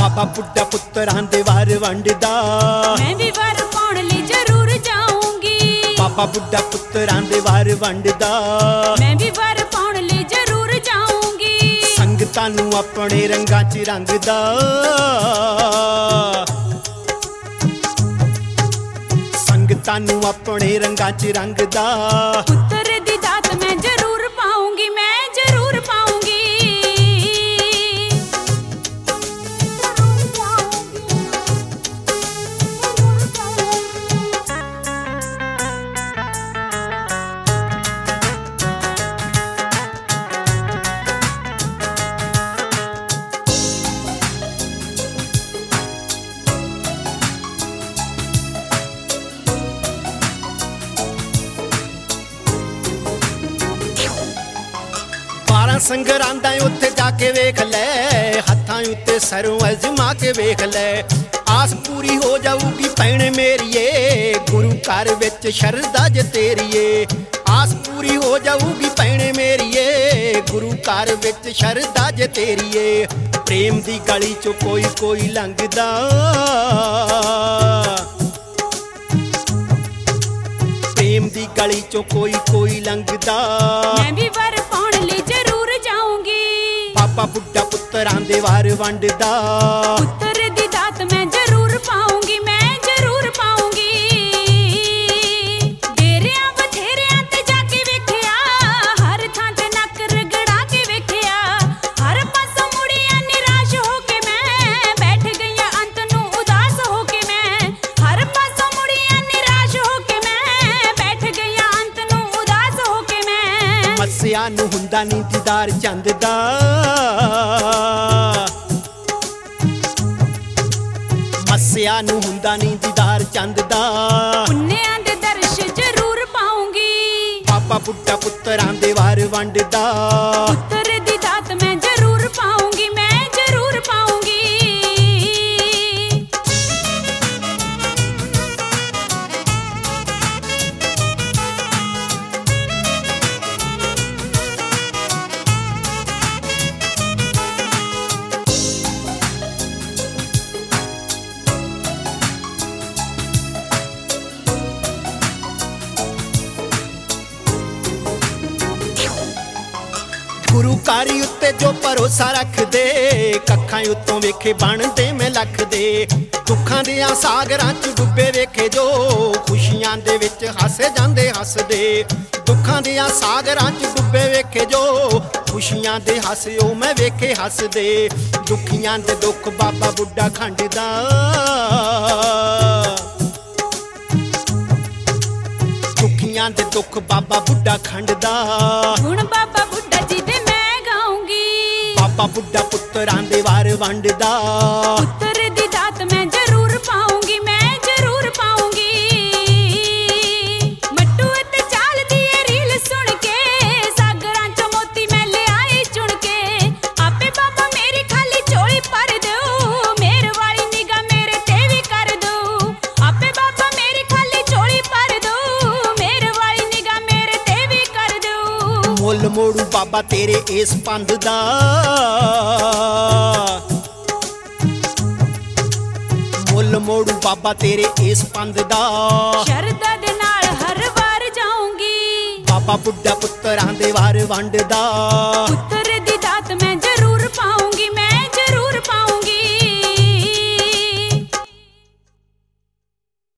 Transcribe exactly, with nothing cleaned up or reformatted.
ਬਾਬਾ ਬੁੱਢਾ ਪੁੱਤਰਾਂ ਦੇ ਵਾਰ ਵੰਡਦਾ। मैं भी वर पाउण लई जरूर जाऊंगी। ਬਾਬਾ ਬੁੱਢਾ ਪੁੱਤਰਾਂ ਦੇ ਵਾਰ ਵੰਡਦਾ। मैं भी वर पाउण लई जरूर जाऊंगी। ਸੰਗਤਾਂ ਨੂੰ ਆਪਣੇ ਰੰਗਾਂ 'ਚ ਰੰਗਦਾ। ਸੰਗਤਾਂ ਨੂੰ ਆਪਣੇ ਰੰਗਾਂ 'ਚ ਰੰਗਦਾ। ਪੁੱਤਰ ਦੀ ਦਾਤ ਮੈਂ ਜ਼ਰੂਰ ਪਾਉਂਗੀ, ਮੈਂ ਜ਼ਰੂਰ ਪਾਉਂਗੀ। ਬਾਰਾਂ ਸੰਗਰਾਂਦਾ ਉੱਥੇ ਜਾ ਕੇ ਵੇਖ ਲੈ, ਹੱਥਾਂ ਉੱਤੇ ਸਰੋਂ ਅਜ਼ਮਾ ਕੇ ਵੇਖ ਲੈ। ਆਸ ਪੂਰੀ ਹੋ ਜਾਊਗੀ ਭੈਣੇ ਮੇਰੀਏ, ਗੁਰੂ ਘਰ ਵਿੱਚ ਸ਼ਰਧਾ ਜੇ ਤੇਰੀਏ। ਆਸ ਪੂਰੀ ਹੋ ਜਾਊਗੀ ਭੈਣੇ ਮੇਰੀਏ, ਗੁਰੂ ਘਰ ਵਿੱਚ ਸ਼ਰਧਾ ਜੇ ਤੇਰੀਏ। ਪ੍ਰੇਮ ਦੀ ਗਲੀ 'ਚੋਂ ਕੋਈ ਕੋਈ ਲੰਘਦਾ। ਪ੍ਰੇਮ ਦੀ ਗਲੀ 'ਚੋਂ ਕੋਈ ਕੋਈ ਲੰਘਦਾ। ਮੈਂ ਵੀ ਵਰ ਪਾਉਣ ਲਈ ਜ਼ਰੂਰ ਜਾਊਂਗੀ। ਬਾਬਾ ਬੁੱਢਾ ਪੁੱਤਰਾਂ ਦੇ ਵਾਰ ਵੰਡਦਾ। ਪੁੱਤਰ ਦੀ ਦਾਤ ਮੈਂ ਜ਼ਰੂਰ ਪਾਉਂਗੀ, ਮੈਂ ਜ਼ਰੂਰ ਪਾਉਂਗੀ। ਡੇਰਿਆਂ ਬਥੇਰਿਆਂ ਤੇ ਜਾ ਕੇ ਵੇਖਿਆ, ਹਰ ਥਾਂ ਤੇ ਨੱਕ ਰਗੜਾ ਕੇ ਵੇਖਿਆ। ਹਰ ਪਾਸੋਂ ਮੁੜੀਆਂ ਨਿਰਾਸ਼ ਹੋ ਕੇ ਮੈਂ ਬੈਠ ਗਈਆਂ ਅੰਤ ਨੂੰ ਉਦਾਸ ਹੋ ਕੇ ਮੈਂ। ਹਰ ਪਾਸੋਂ ਮੁੜੀਆਂ ਨਿਰਾਸ਼ ਹੋ ਕੇ ਮੈਂ ਬੈਠ ਗਈਆਂ ਅੰਤ ਨੂੰ ਉਦਾਸ ਹੋ ਕੇ ਮੈਂ। ਮੱਸਿਆ ਨੂੰ ਹੁੰਦਾ ਨੀ ਦੀਦਾਰ ਚੰਦ ਦਾ। ਮੱਸਿਆ ਨੂੰ ਹੁੰਦਾ ਨੀ ਦੀਦਾਰ ਚੰਦ ਦਾ। ਪੁੰਨਿਆਂ ਦੇ ਦਰਸ਼ ਜ਼ਰੂਰ ਪਾਉਂਗੀ। ਬਾਬਾ ਬੁੱਢਾ ਪੁੱਤਰਾਂ ਦੇ ਵਾਰ ਵੰਡਦਾ। ਪੁੱਤਰ ਦੀ ਦਾਤ ਮੈਂ ਜ਼ਰੂਰ ਪਾਉਂਗੀ, ਮੈਂ ਜ਼ਰੂਰ ਪਾਉਂਗੀ। ਗੁਰੂ ਕਾਰੀ ਉੱਤੇ ਜੋ ਭਰੋਸਾ ਰੱਖਦੇ, ਕੱਖਾਂ ਉੱਤੋਂ ਵੇਖੇ ਬਣਦੇ ਮੈਂ ਲੱਖ ਦੇ। ਦੁੱਖਾਂ ਦੀਆਂ ਸਾਗਰਾਂ 'ਚ ਡੁੱਬੇ ਵੇਖੇ ਜੋ, ਖੁਸ਼ੀਆਂ ਦੇ ਵਿੱਚ ਹੱਸੇ ਜਾਂਦੇ ਹੱਸਦੇ। ਦੁੱਖਾਂ ਦੀਆਂ ਸਾਗਰਾਂ 'ਚ ਡੁੱਬੇ ਵੇਖੇ ਜੋ, ਖੁਸ਼ੀਆਂ ਦੇ ਹੱਸਿਓ ਮੈਂ ਵੇਖੇ ਹੱਸਦੇ। ਦੁਖੀਆਂ ਦੇ ਦੁੱਖ ਬਾਬਾ ਬੁੱਢਾ ਖੰਡਦਾ। ਦੁਖੀਆਂ ਦੇ ਦੁੱਖ ਬਾਬਾ ਬੁੱਢਾ ਖੰਡਦਾ। ਹੁਣ ਬਾਬਾ ਬੁੱਢਾ ਜੀ ਦੇ ਮੈਂ ਗਾਉਂਗੀ। ਬਾਬਾ ਬੁੱਢਾ ਪੁੱਤਰਾਂ ਦੇ ਵਾਰ ਵੰਡਦਾ। ਪੁੱਤਰ ਦੀ ਦਾਤ ਮੈਂ ਜ਼ਰੂਰ ਪਾਉਂਗੀ, ਮੈਂ ਜ਼ਰੂਰ ਪਾਉਂਗੀ। ਮੱਟੂ ਤੇ ਚਾਲਦੀ ਏ ਰੀਲ ਸੁਣ ਕੇ, ਸਾਗਰਾਂ 'ਚੋਂ ਮੋਤੀ ਮੈਂ ਲਿਆਈ ਚੁਣ ਕੇ। ਆਪੇ ਬਾਬਾ ਮੇਰੀ ਖਾਲੀ ਝੋਲੀ ਭਰ ਦਿਓ, ਮੇਰ ਵਾਲੀ ਨਿਗਾਹ ਮੇਰੇ ਤੇ ਵੀ ਕਰ ਦਿਓ। ਆਪੇ ਬਾਬਾ ਮੇਰੀ ਖਾਲੀ ਝੋਲੀ ਭਰ ਦਿਓ, ਮੇਰ ਵਾਲੀ ਨਿਗਾਹ ਮੇਰੇ ਤੇ ਵੀ ਕਰ ਦਿਓ। ਮੁੱਲ ਮੋੜੂ ਬਾਬਾ ਤੇਰੇ ਇਸ ਪੰਧ ਦਾ। ਮੁੱਲ ਮੋੜੂ ਬਾਬਾ ਤੇਰੇ ਇਸ ਪੰਧ ਦਾ। ਸ਼ਰਧਾ ਦੇ ਨਾਲ ਹਰ ਵਾਰ ਜਾਊਂਗੀ। ਬਾਬਾ ਬੁੱਢਾ ਪੁੱਤਰਾਂ ਦੇ ਵਾਰ ਵੰਡਦਾ। ਪੁੱਤਰ